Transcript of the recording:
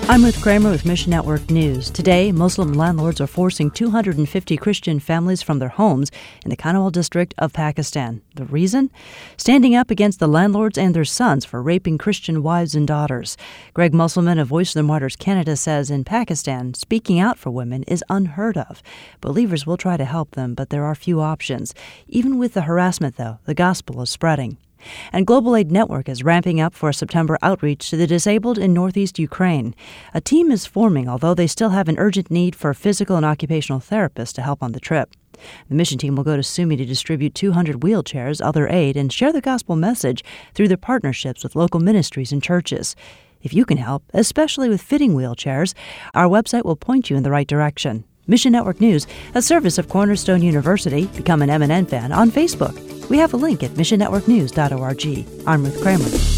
I'm Ruth Kramer with Mission Network News. Today, Muslim landlords are forcing 250 Christian families from their homes in the Kanwal district of Pakistan. The reason? Standing up against the landlords and their sons for raping Christian wives and daughters. Greg Musselman of Voice of the Martyrs Canada says in Pakistan, speaking out for women is unheard of. Believers will try to help them, but there are few options. Even with the harassment, though, the gospel is spreading. And Global Aid Network is ramping up for a September outreach to the disabled in northeast Ukraine. A team is forming, although they still have an urgent need for physical and occupational therapists to help on the trip. The mission team will go to Sumy to distribute 200 wheelchairs, other aid, and share the gospel message through their partnerships with local ministries and churches. If you can help, especially with fitting wheelchairs, our website will point you in the right direction. Mission Network News, a service of Cornerstone University. Become an MNN fan on Facebook. We have a link at missionnetworknews.org. I'm Ruth Kramer.